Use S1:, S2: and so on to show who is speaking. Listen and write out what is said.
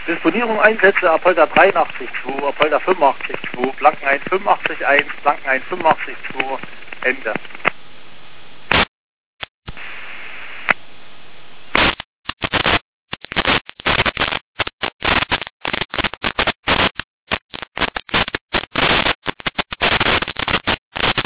S1: Disponierung Einsätze, Apolda 83,2, Apolda 85,2, Blanken 1, 85,1, Blanken 1, 85,2, Ende.